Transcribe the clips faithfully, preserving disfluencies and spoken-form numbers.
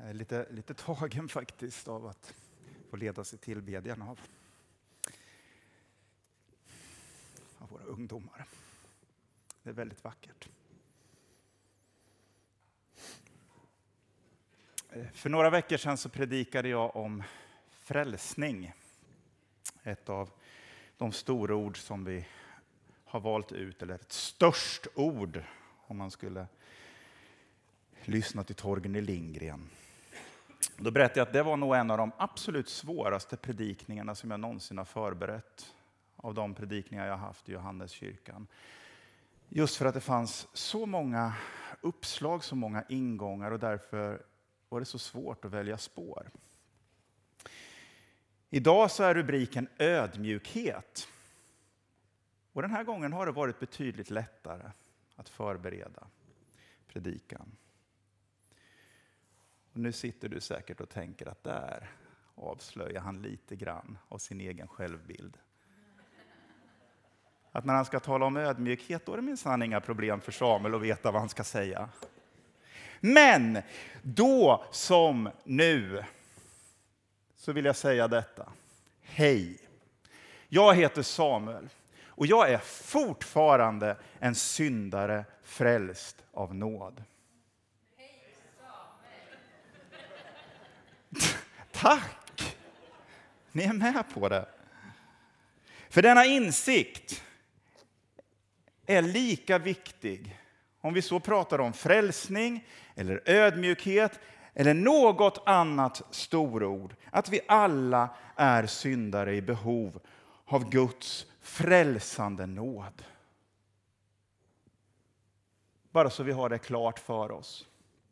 Jag är lite, lite tagen faktiskt av att få leda sig till bedjan av, av våra ungdomar. Det är väldigt vackert. För några veckor sedan så predikade jag om frälsning. Ett av de stora ord som vi har valt ut, eller ett störst ord om man skulle lyssna till Torgny Lindgren. Då berättade jag att det var nog en av de absolut svåraste predikningarna som jag någonsin har förberett av de predikningar jag har haft i Johanneskyrkan. Just för att det fanns så många uppslag, så många ingångar, och därför var det så svårt att välja spår. Idag så är rubriken ödmjukhet. Och den här gången har det varit betydligt lättare att förbereda predikan. Och nu sitter du säkert och tänker att där avslöjar han lite grann av sin egen självbild. Att när han ska tala om ödmjukhet, då är det minsann inga problem för Samuel att veta vad han ska säga. Men då som nu så vill jag säga detta. Hej, jag heter Samuel och jag är fortfarande en syndare frälst av nåd. Hej Samuel! Tack! Ni är med på det. För denna insikt är lika viktig om vi så pratar om frälsning eller ödmjukhet eller något annat storord. Att vi alla är syndare i behov av Guds frälsande nåd. Bara så vi har det klart för oss.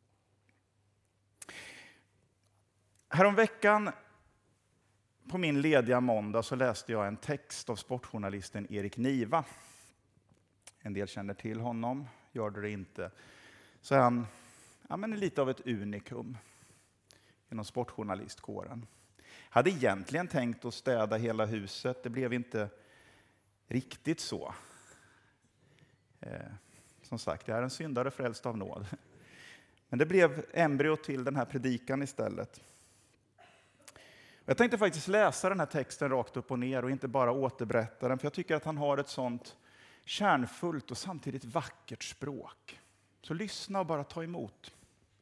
Häromveckan på min lediga måndag så läste jag en text av sportjournalisten Erik Niva. En del känner till honom, gör det inte. Så är han ja, men lite av ett unikum inom sportjournalistkåren. Hade egentligen tänkt att städa hela huset, det blev inte riktigt så. Eh, som sagt, jag är en syndare frälst av nåd. Men det blev embryo till den här predikan istället. Jag tänkte faktiskt läsa den här texten rakt upp och ner och inte bara återberätta den, för jag tycker att han har ett sånt kärnfullt och samtidigt vackert språk. Så lyssna och bara ta emot.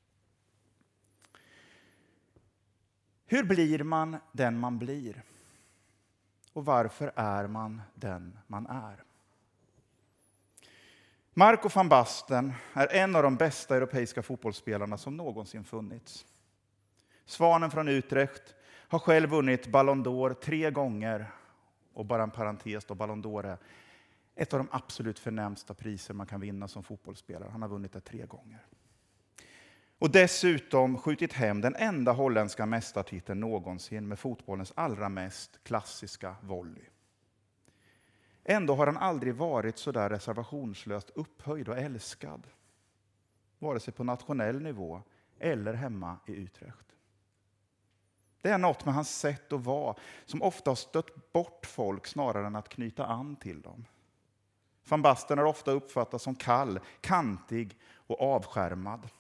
Hur blir man den man blir? Och varför är man den man är? Marco van Basten är en av de bästa europeiska fotbollsspelarna som någonsin funnits. Svanen från Utrecht har själv vunnit Ballon d'Or tre gånger. Och bara en parentes då, Ballon d'Or är ett av de absolut förnämsta priser man kan vinna som fotbollsspelare. Han har vunnit det tre gånger. Och dessutom skjutit hem den enda holländska mästartiteln någonsin med fotbollens allra mest klassiska volley. Ändå har han aldrig varit så där reservationslöst upphöjd och älskad. Vare sig på nationell nivå eller hemma i Utrecht. Det är något med hans sätt att vara som ofta har stött bort folk snarare än att knyta an till dem. Van Basten har ofta uppfattats som kall, kantig och avskärmad.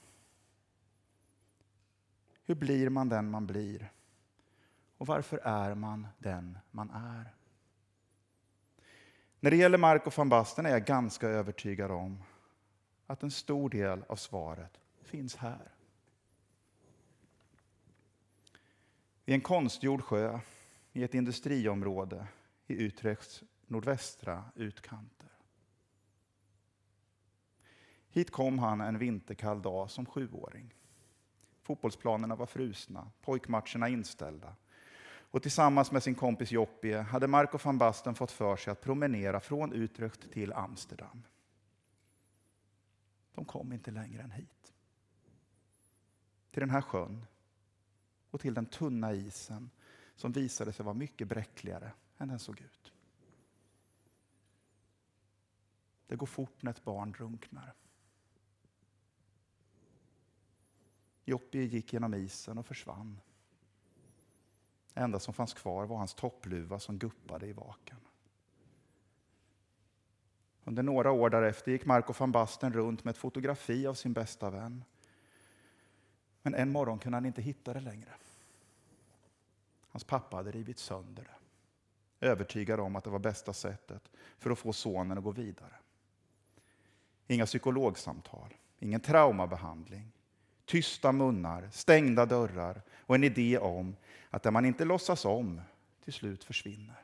Hur blir man den man blir? Och varför är man den man är? När det gäller Marco van Basten är jag ganska övertygad om att en stor del av svaret finns här. I en konstgjord sjö i ett industriområde i Utrechts nordvästra utkanter. Hit kom han en vinterkall dag som sjuåring. Fotbollsplanerna var frusna, pojkmatcherna inställda. Och tillsammans med sin kompis Joppie hade Marco van Basten fått för sig att promenera från Utrecht till Amsterdam. De kom inte längre än hit. Till den här sjön och till den tunna isen som visade sig vara mycket bräckligare än den såg ut. Det går fort när ett barn drunknar. Joppie gick genom isen och försvann. Det enda som fanns kvar var hans toppluva som guppade i vaken. Under några år därefter gick Marco van Basten runt med ett fotografi av sin bästa vän. Men en morgon kunde han inte hitta det längre. Hans pappa hade rivit sönder det. Övertygad om att det var bästa sättet för att få sonen att gå vidare. Inga psykologsamtal, ingen traumabehandling. Tysta munnar, stängda dörrar och en idé om att det man inte låtsas om till slut försvinner.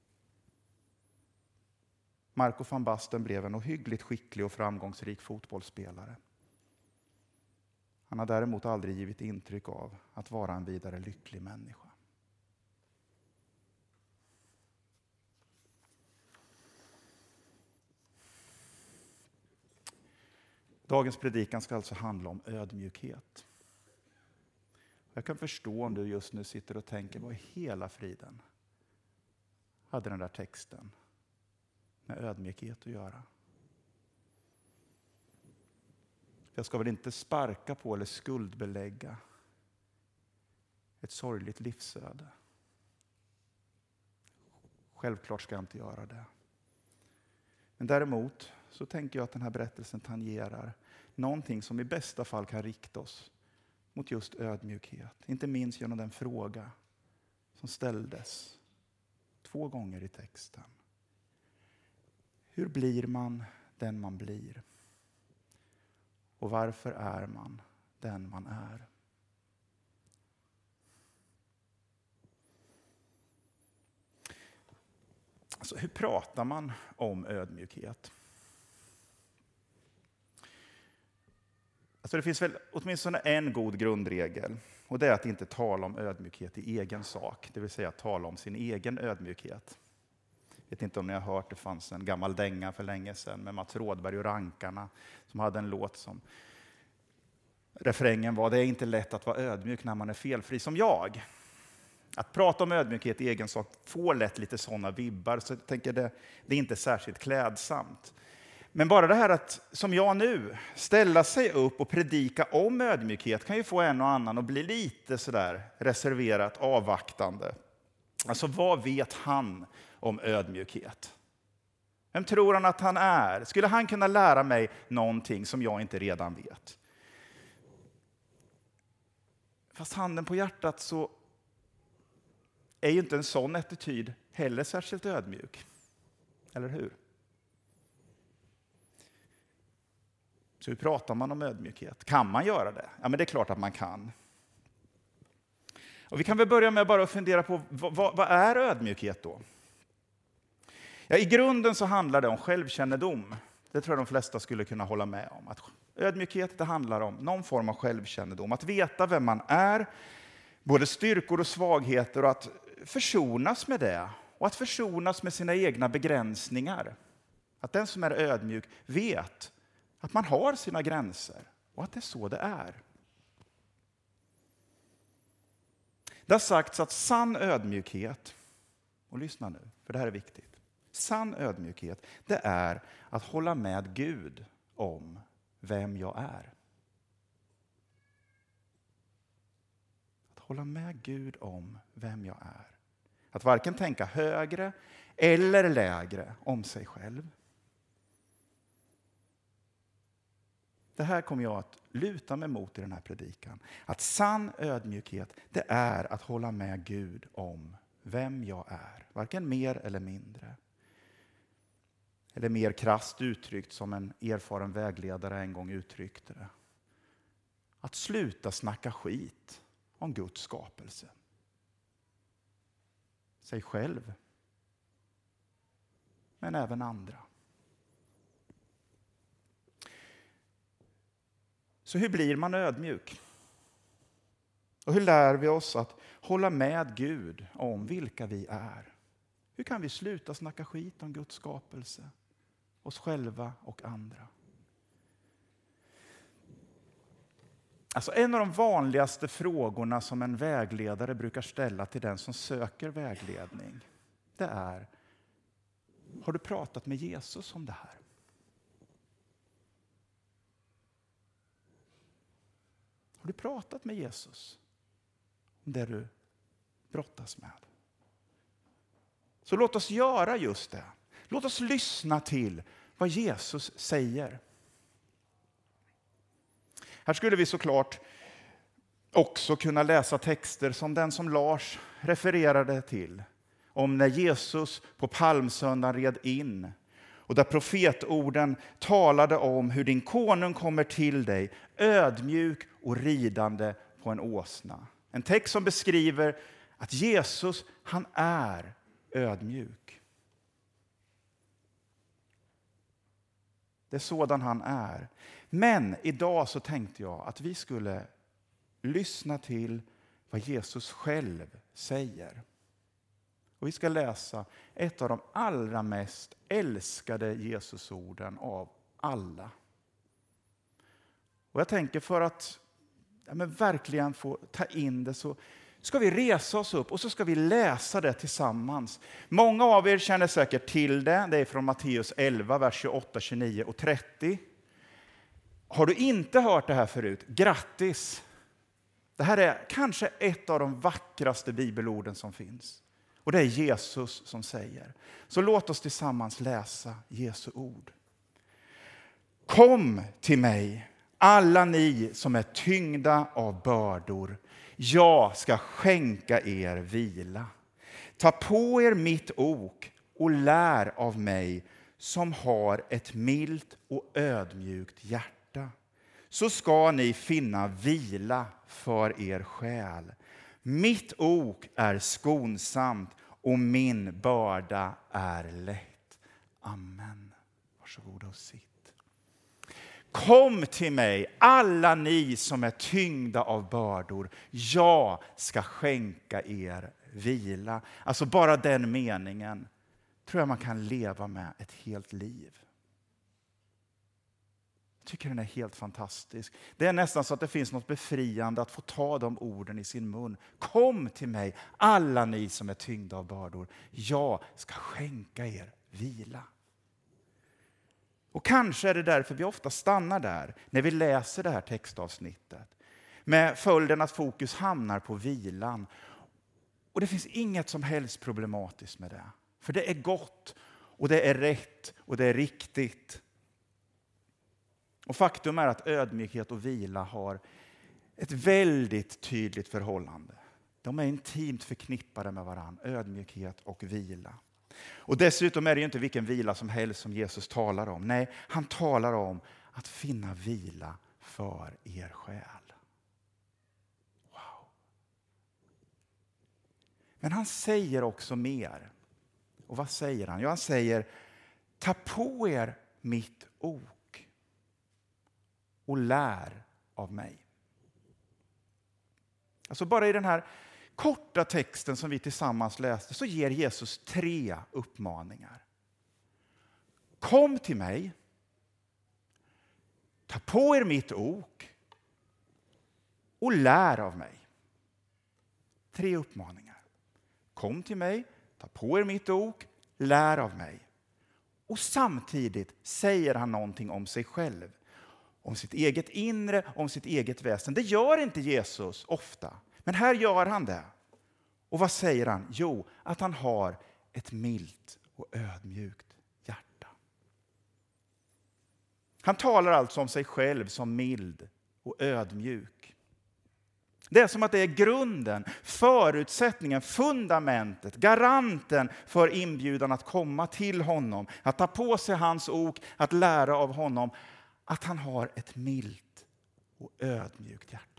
Marco van Basten blev en ohyggligt skicklig och framgångsrik fotbollsspelare. Han har däremot aldrig givit intryck av att vara en vidare lycklig människa. Dagens predikan ska alltså handla om ödmjukhet. Jag kan förstå om du just nu sitter och tänker, vad i hela friden hade den där texten med ödmjukhet att göra? Jag ska väl inte sparka på eller skuldbelägga ett sorgligt livsöde. Självklart ska jag inte göra det. Men däremot så tänker jag att den här berättelsen tangerar någonting som i bästa fall kan rikta oss mot just ödmjukhet. Inte minst genom den fråga som ställdes två gånger i texten. Hur blir man den man blir? Och varför är man den man är? Alltså, hur pratar man om ödmjukhet? Alltså, det finns väl åtminstone en god grundregel. Och det är att inte tala om ödmjukhet i egen sak. Det vill säga att tala om sin egen ödmjukhet. Jag vet inte om ni har hört, det fanns en gammal dänga för länge sedan med Mats Rådberg och Rankarna. Som hade en låt som refrängen var: det är inte lätt att vara ödmjuk när man är felfri som jag. Att prata om ödmjukhet i egen sak får lätt lite sådana vibbar. Så jag tänker det, det är inte särskilt klädsamt. Men bara det här att, som jag nu, ställa sig upp och predika om ödmjukhet kan ju få en och annan att bli lite sådär reserverat, avvaktande. Alltså, vad vet han om ödmjukhet? Vem tror han att han är? Skulle han kunna lära mig någonting som jag inte redan vet? Fast handen på hjärtat så är ju inte en sån attityd heller särskilt ödmjuk. Eller hur? Så hur pratar man om ödmjukhet? Kan man göra det? Ja, men det är klart att man kan. Och vi kan väl börja med bara att fundera på vad, vad, vad är ödmjukhet då? Ja, i grunden så handlar det om självkännedom. Det tror jag de flesta skulle kunna hålla med om. Att ödmjukhet, det handlar om någon form av självkännedom. Att veta vem man är, både styrkor och svagheter, och att försonas med det. Och att försonas med sina egna begränsningar. Att den som är ödmjuk vet att man har sina gränser och att det är så det är. Det har sagts att sann ödmjukhet, och lyssna nu, för det här är viktigt. Sann ödmjukhet, det är att hålla med Gud om vem jag är. Att hålla med Gud om vem jag är. Att varken tänka högre eller lägre om sig själv. Det här kommer jag att luta mig mot i den här predikan. Att sann ödmjukhet, det är att hålla med Gud om vem jag är. Varken mer eller mindre. Eller mer krasst uttryckt, som en erfaren vägledare en gång uttryckte det. Att sluta snacka skit om Guds skapelse. Sig själv. Men även andra. Så hur blir man ödmjuk? Och hur lär vi oss att hålla med Gud om vilka vi är? Hur kan vi sluta snacka skit om Guds skapelse? Oss själva och andra. Alltså, en av de vanligaste frågorna som en vägledare brukar ställa till den som söker vägledning, det är: har du pratat med Jesus om det här? Har du pratat med Jesus om det du brottas med? Så låt oss göra just det. Låt oss lyssna till vad Jesus säger. Här skulle vi såklart också kunna läsa texter som den som Lars refererade till. Om när Jesus på palmsöndagen red in. Och där profetorden talade om hur din konung kommer till dig, ödmjuk och ridande på en åsna. En text som beskriver att Jesus, han är ödmjuk. Det är sådan han är. Men idag så tänkte jag att vi skulle lyssna till vad Jesus själv säger. Och vi ska läsa ett av de allra mest älskade Jesusorden av alla. Och jag tänker för att ja, men verkligen få ta in det så ska vi resa oss upp och så ska vi läsa det tillsammans. Många av er känner säkert till det. Det är från Matteus elva, vers tjugoåtta, tjugonio och trettio. Har du inte hört det här förut? Grattis! Det här är kanske ett av de vackraste bibelorden som finns. Och det är Jesus som säger. Så låt oss tillsammans läsa Jesu ord. Kom till mig, alla ni som är tyngda av bördor. Jag ska skänka er vila. Ta på er mitt ok och lär av mig som har ett milt och ödmjukt hjärta. Så ska ni finna vila för er själ. Mitt ok är skonsamt och min börda är lätt. Amen. Varsågoda och sitt. Kom till mig, alla ni som är tyngda av bördor. Jag ska skänka er vila. Alltså bara den meningen tror jag man kan leva med ett helt liv. Jag tycker den är helt fantastisk. Det är nästan så att det finns något befriande att få ta de orden i sin mun. Kom till mig, alla ni som är tyngda av bördor. Jag ska skänka er vila. Och kanske är det därför vi ofta stannar där när vi läser det här textavsnittet. Med följden att fokus hamnar på vilan. Och det finns inget som helst problematiskt med det. För det är gott och det är rätt och det är riktigt. Och faktum är att ödmjukhet och vila har ett väldigt tydligt förhållande. De är intimt förknippade med varandra, ödmjukhet och vila. Och dessutom är det ju inte vilken vila som helst som Jesus talar om. Nej, han talar om att finna vila för er själ. Wow. Men han säger också mer. Och vad säger han? Jo, han säger, ta på er mitt ok och lär av mig. Alltså bara i den här korta texten som vi tillsammans läste så ger Jesus tre uppmaningar. Kom till mig. Ta på er mitt ok. Och lär av mig. Tre uppmaningar. Kom till mig. Ta på er mitt ok. Lär av mig. Och samtidigt säger han någonting om sig själv. Om sitt eget inre, om sitt eget väsen. Det gör inte Jesus ofta. Men här gör han det. Och vad säger han? Jo, att han har ett milt och ödmjukt hjärta. Han talar alltså om sig själv som mild och ödmjuk. Det är som att det är grunden, förutsättningen, fundamentet, garanten för inbjudan att komma till honom. Att ta på sig hans ok, att lära av honom. Att han har ett milt och ödmjukt hjärta.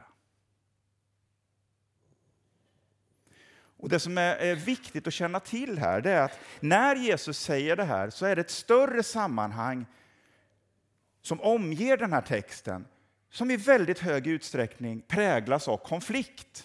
Och det som är viktigt att känna till här det är att när Jesus säger det här så är det ett större sammanhang som omger den här texten som i väldigt hög utsträckning präglas av konflikt.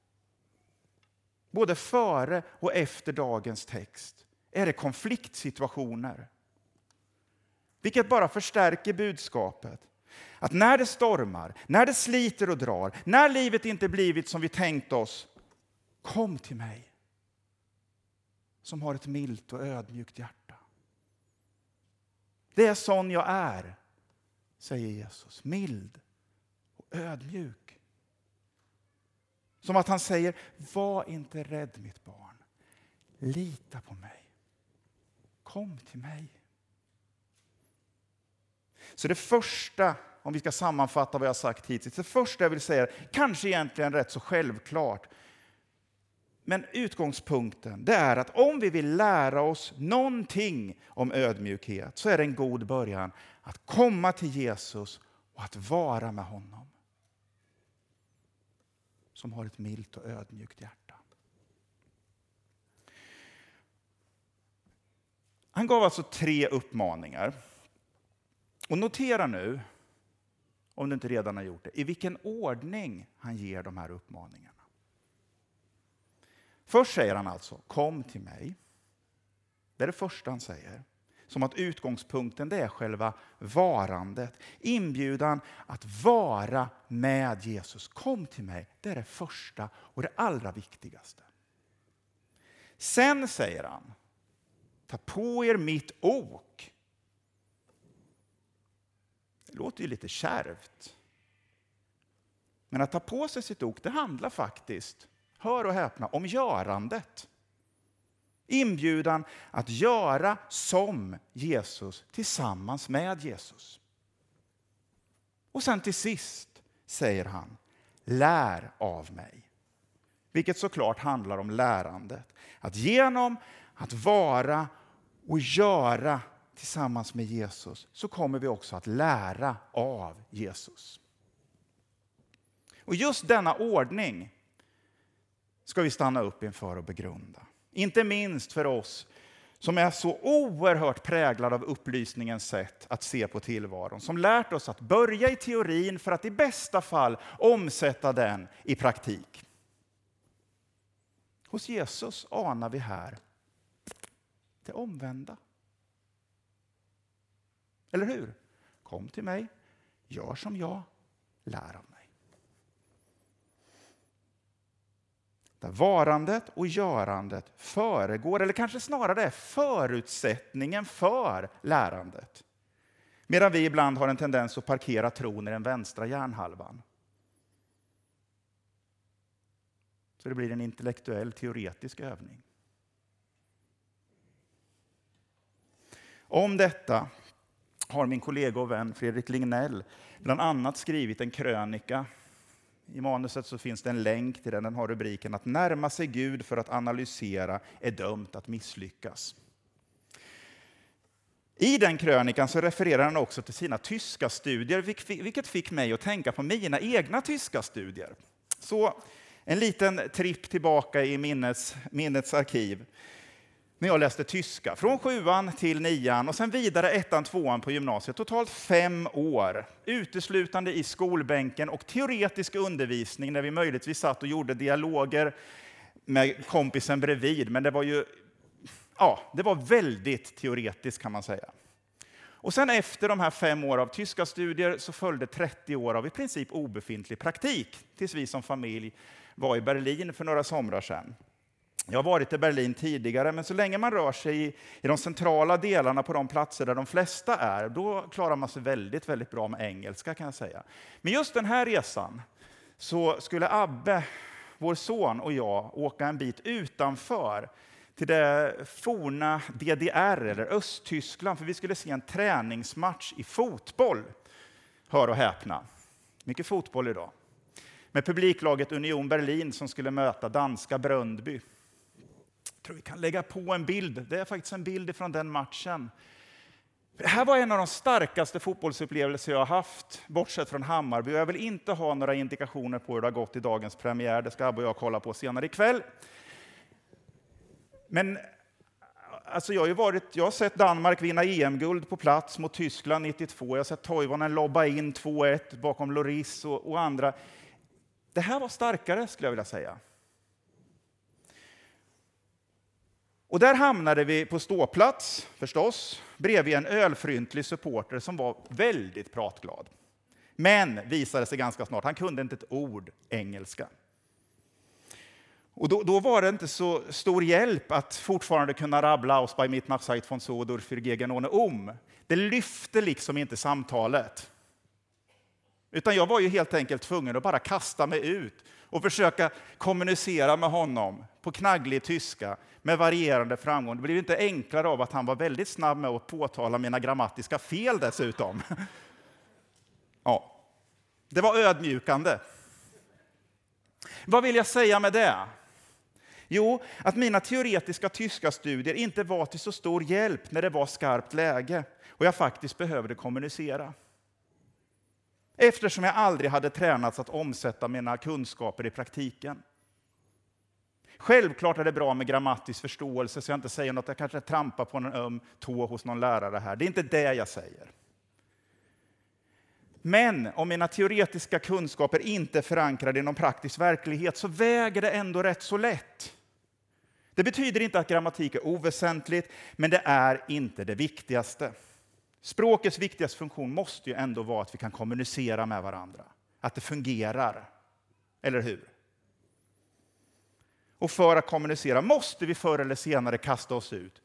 Både före och efter dagens text är det konfliktsituationer. Vilket bara förstärker budskapet. Att när det stormar, när det sliter och drar, när livet inte blivit som vi tänkt oss, kom till mig som har ett milt och ödmjukt hjärta. Det är sån jag är, säger Jesus. Mild och ödmjuk. Som att han säger, var inte rädd mitt barn. Lita på mig. Kom till mig. Så det första om vi ska sammanfatta vad jag sagt hittills. Det första jag vill säga, kanske egentligen rätt så självklart. Men utgångspunkten, det är att om vi vill lära oss någonting om ödmjukhet, så är det en god början att komma till Jesus och att vara med honom. Som har ett milt och ödmjukt hjärta. Han gav alltså tre uppmaningar. Och notera nu, om du inte redan har gjort det, i vilken ordning han ger de här uppmaningarna. Först säger han alltså, kom till mig. Det är det första han säger. Som att utgångspunkten, det är själva varandet. Inbjudan att vara med Jesus. Kom till mig, det är det första och det allra viktigaste. Sen säger han, ta på er mitt ok. Det låter ju lite kärvt. Men att ta på sig sitt ok, det handlar faktiskt, hör och häpna, om görandet. Inbjudan att göra som Jesus tillsammans med Jesus. Och sen till sist säger han, lär av mig. Vilket såklart handlar om lärandet. Att genom att vara och göra tillsammans med Jesus så kommer vi också att lära av Jesus. Och just denna ordning ska vi stanna upp inför och begrunda. Inte minst för oss som är så oerhört präglade av upplysningens sätt att se på tillvaron. Som lärt oss att börja i teorin för att i bästa fall omsätta den i praktik. Hos Jesus anar vi här det omvända. Eller hur? Kom till mig, gör som jag, lär av mig. Där varandet och görandet föregår, eller kanske snarare är förutsättningen för lärandet. Medan vi ibland har en tendens att parkera tron i den vänstra hjärnhalvan. Så det blir en intellektuell, teoretisk övning. Om detta har min kollega och vän Fredrik Lignell bland annat skrivit en krönika. I manuset så finns det en länk till den. Den har rubriken att närma sig Gud för att analysera är dömt att misslyckas. I den krönikan så refererar han också till sina tyska studier, vilket fick mig att tänka på mina egna tyska studier. Så en liten tripp tillbaka i minnets, minnets arkiv. När jag läste tyska, från sjuan till nian och sen vidare ettan, tvåan på gymnasiet. Totalt fem år, uteslutande i skolbänken och teoretisk undervisning när vi möjligtvis satt och gjorde dialoger med kompisen bredvid. Men det var ju, ja, det var väldigt teoretiskt kan man säga. Och sen efter de här fem år av tyska studier så följde trettio år av i princip obefintlig praktik. Tills vi som familj var i Berlin för några somrar sedan. Jag har varit i Berlin tidigare, men så länge man rör sig i, i de centrala delarna på de platser där de flesta är, då klarar man sig väldigt, väldigt bra med engelska kan jag säga. Men just den här resan så skulle Abbe, vår son och jag åka en bit utanför till det forna D D R eller Östtyskland, för vi skulle se en träningsmatch i fotboll. Hör och häpna. Mycket fotboll idag. Med publiklaget Union Berlin som skulle möta danska Brøndby. Jag tror vi kan lägga på en bild. Det är faktiskt en bild från den matchen. Det här var en av de starkaste fotbollsupplevelser jag har haft, bortsett från Hammarby. Jag vill inte ha några indikationer på hur det har gått i dagens premiär. Det ska Abbe och jag kolla på senare ikväll. Men alltså jag, har ju varit, jag har sett Danmark vinna E M-guld på plats mot Tyskland nittiotvå. Jag har sett Toivonen lobba in två ett bakom Lloris och, och andra. Det här var starkare skulle jag vilja säga. Och där hamnade vi på ståplats förstås, bredvid en ölfryntlig supporter som var väldigt pratglad. Men visade sig ganska snart, han kunde inte ett ord engelska. Och då, då var det inte så stor hjälp att fortfarande kunna rabbla aus bei Mitternachtszeit von so durch für gegen ohne um. Det lyfte liksom inte samtalet. Utan jag var ju helt enkelt tvungen att bara kasta mig ut och försöka kommunicera med honom på knagglig tyska med varierande framgång. Det blev inte enklare av att han var väldigt snabb med att påtala mina grammatiska fel dessutom. Ja. Det var ödmjukande. Vad vill jag säga med det? Jo, att mina teoretiska tyska studier inte var till så stor hjälp när det var skarpt läge och jag faktiskt behövde kommunicera. Eftersom jag aldrig hade tränats att omsätta mina kunskaper i praktiken. Självklart är det bra med grammatisk förståelse så jag inte säger något, jag kanske trampar på en öm tå hos någon lärare här. Det är inte det jag säger. Men om mina teoretiska kunskaper inte är förankrade i någon praktisk verklighet så väger det ändå rätt så lätt. Det betyder inte att grammatik är oväsentligt, men det är inte det viktigaste. Språkets viktigaste funktion måste ju ändå vara att vi kan kommunicera med varandra. Att det fungerar. Eller hur? Och för att kommunicera måste vi förr eller senare kasta oss ut.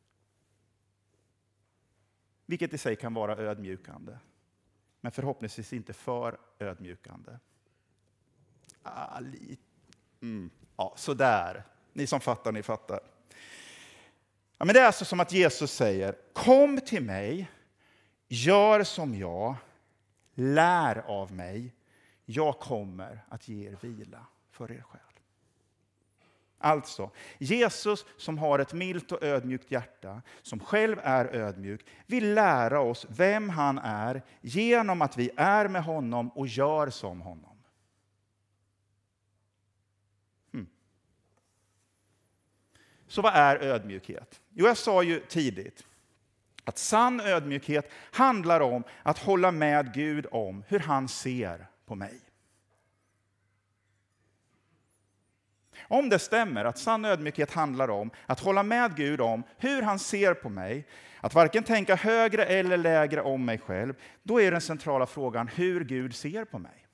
Vilket i sig kan vara ödmjukande. Men förhoppningsvis inte för ödmjukande. Ah, li- mm. Ja, sådär. Ni som fattar, ni fattar. Ja, men det är alltså som att Jesus säger, kom till mig, gör som jag, lär av mig. Jag kommer att ge er vila för er själ. Alltså, Jesus som har ett milt och ödmjukt hjärta, som själv är ödmjuk, vill lära oss vem han är genom att vi är med honom och gör som honom. Hmm. Så vad är ödmjukhet? Jo, jag sa ju tidigt att sann ödmjukhet handlar om att hålla med Gud om hur han ser på mig. Om det stämmer att sann ödmjukhet handlar om att hålla med Gud om hur han ser på mig, att varken tänka högre eller lägre om mig själv, då är den centrala frågan hur Gud ser på mig.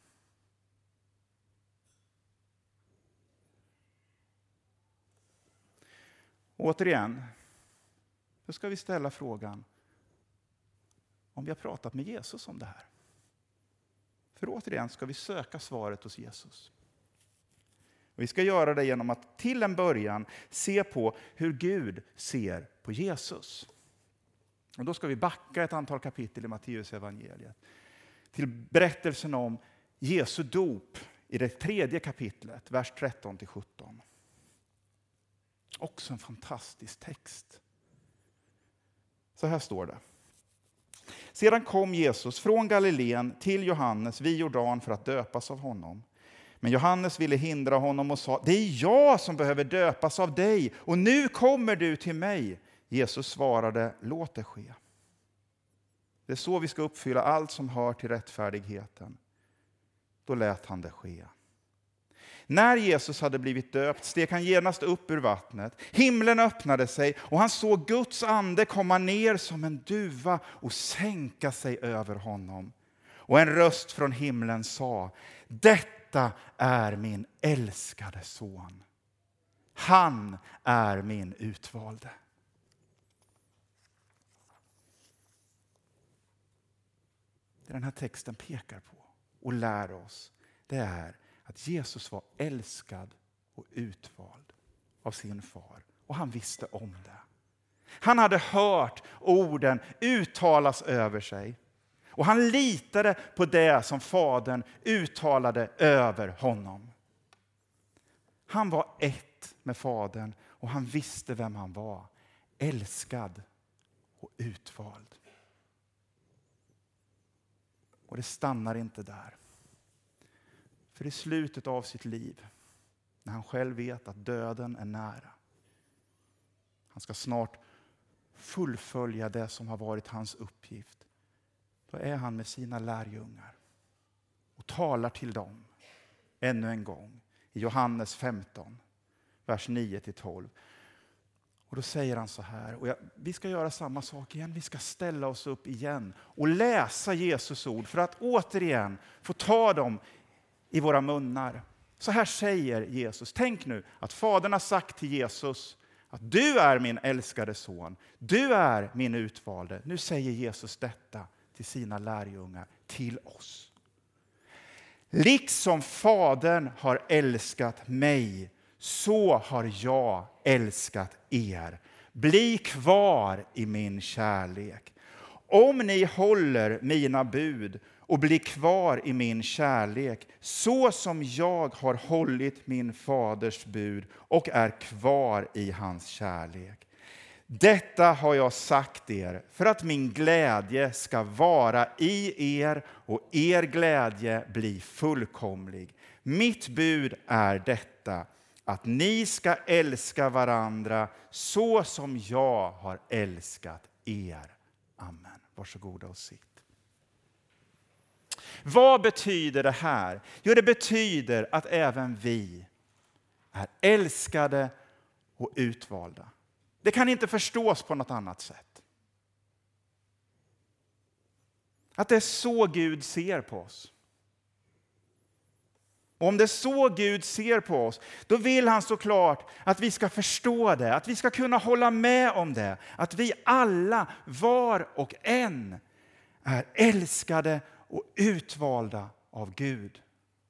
Återigen, då ska vi ställa frågan om vi har pratat med Jesus om det här. För återigen ska vi söka svaret hos Jesus. Vi ska göra det genom att till en början se på hur Gud ser på Jesus. Och då ska vi backa ett antal kapitel i Matteus evangeliet till berättelsen om Jesu dop i det tredje kapitlet, vers tretton till sjutton. Också en fantastisk text. Så här står det. Sedan kom Jesus från Galileen till Johannes vid Jordan för att döpas av honom. Men Johannes ville hindra honom och sa, det är jag som behöver döpas av dig och nu kommer du till mig. Jesus svarade, låt det ske. Det är så vi ska uppfylla allt som hör till rättfärdigheten. Då lät han det ske. När Jesus hade blivit döpt steg han genast upp ur vattnet. Himlen öppnade sig och han såg Guds ande komma ner som en duva och sänka sig över honom. Och en röst från himlen sa, detta är min älskade son. Han är min utvalde. Det den här texten pekar på och lär oss, det är att Jesus var älskad och utvald av sin far. Och han visste om det. Han hade hört orden uttalas över sig. Och han litade på det som fadern uttalade över honom. Han var ett med fadern och han visste vem han var. Älskad och utvald. Och det stannar inte där. För i slutet av sitt liv, när han själv vet att döden är nära. Han ska snart fullfölja det som har varit hans uppgift. Då är han med sina lärjungar och talar till dem ännu en gång i Johannes femton, vers nio till tolv. Och då säger han så här, och jag, vi ska göra samma sak igen, vi ska ställa oss upp igen och läsa Jesus ord för att återigen få ta dem i våra munnar. Så här säger Jesus, tänk nu att fadern har sagt till Jesus att du är min älskade son, du är min utvalde. Nu säger Jesus detta till sina lärjungar, till oss. Liksom fadern har älskat mig, så har jag älskat er. Bli kvar i min kärlek. Om ni håller mina bud och bli kvar i min kärlek, så som jag har hållit min faders bud och är kvar i hans kärlek. Detta har jag sagt er för att min glädje ska vara i er och er glädje bli fullkomlig. Mitt bud är detta, att ni ska älska varandra så som jag har älskat er. Amen. Varsågoda och sitt. Vad betyder det här? Jo, det betyder att även vi är älskade och utvalda. Det kan inte förstås på något annat sätt. Att det är så Gud ser på oss. Och om det är så Gud ser på oss, då vill han såklart att vi ska förstå det, att vi ska kunna hålla med om det, att vi alla, var och en, är älskade och utvalda av Gud.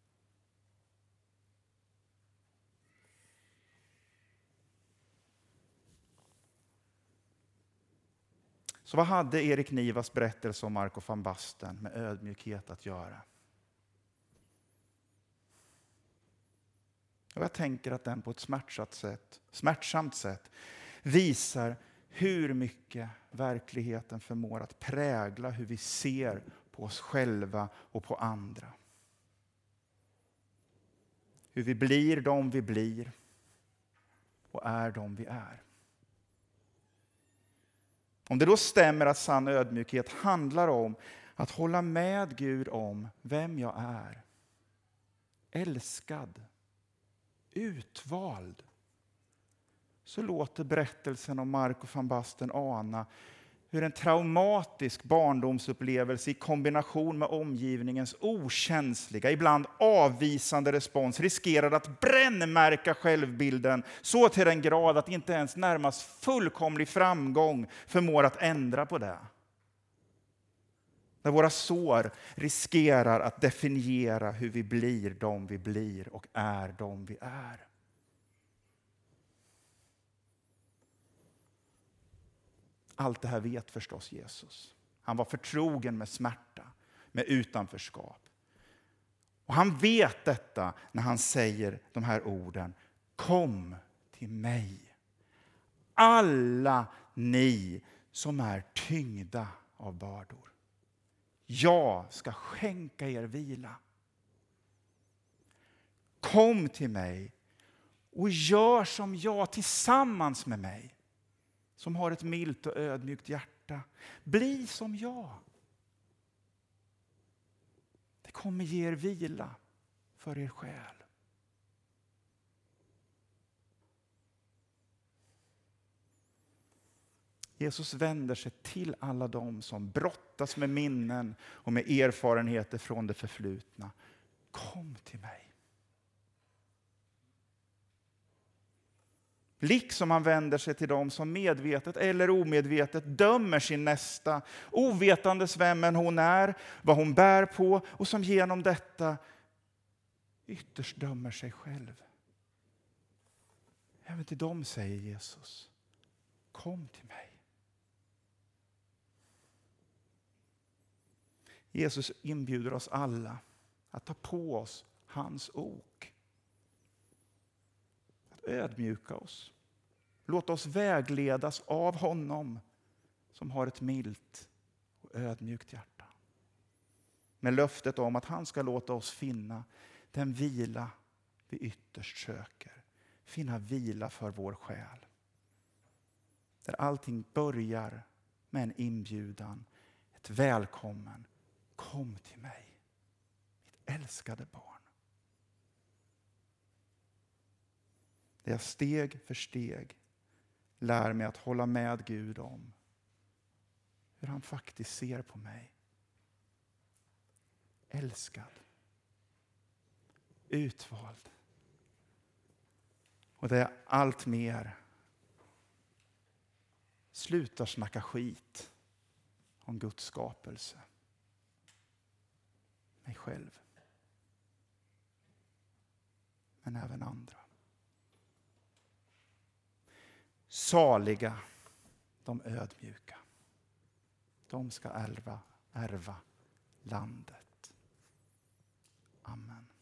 Så vad hade Erik Nivas berättelse om Marco van Basten med ödmjukhet att göra? Och jag tänker att den på ett smärtsamt sätt, smärtsamt sätt visar hur mycket verkligheten förmår att prägla hur vi ser på oss själva och på andra. Hur vi blir de vi blir och är de vi är. Om det då stämmer att sann ödmjukhet handlar om att hålla med Gud om vem jag är. Älskad. Utvald. Så låter berättelsen om Marco van Basten ana hur en traumatisk barndomsupplevelse i kombination med omgivningens okänsliga, ibland avvisande respons riskerar att brännmärka självbilden så till den grad att inte ens närmast fullkomlig framgång förmår att ändra på det. Där våra sår riskerar att definiera hur vi blir de vi blir och är de vi är. Allt det här vet förstås Jesus. Han var förtrogen med smärta, med utanförskap. Och han vet detta när han säger de här orden. Kom till mig. Alla ni som är tyngda av bördor. Jag ska skänka er vila. Kom till mig och gör som jag tillsammans med mig. Som har ett milt och ödmjukt hjärta. Bli som jag. Det kommer ge er vila för er själ. Jesus vänder sig till alla dem som brottas med minnen och med erfarenheter från det förflutna. Kom till mig. Liksom han vänder sig till dem som medvetet eller omedvetet dömer sin nästa, ovetandes vem än hon är, vad hon bär på och som genom detta ytterst dömer sig själv. Även till dem säger Jesus, kom till mig. Jesus inbjuder oss alla att ta på oss hans ok. Att ödmjuka oss. Låt oss vägledas av honom som har ett milt och ödmjukt hjärta. Med löftet om att han ska låta oss finna den vila vi ytterst söker. Finna vila för vår själ. Där allting börjar med en inbjudan, ett välkommen. Kom till mig, mitt älskade barn. Där jag steg för steg lär mig att hålla med Gud om hur han faktiskt ser på mig. Älskad. Utvald. Och det är allt mer slutar snacka skit om Guds skapelse. Mig själv. Men även andra. Saliga de ödmjuka. De ska ärva, ärva landet. Amen.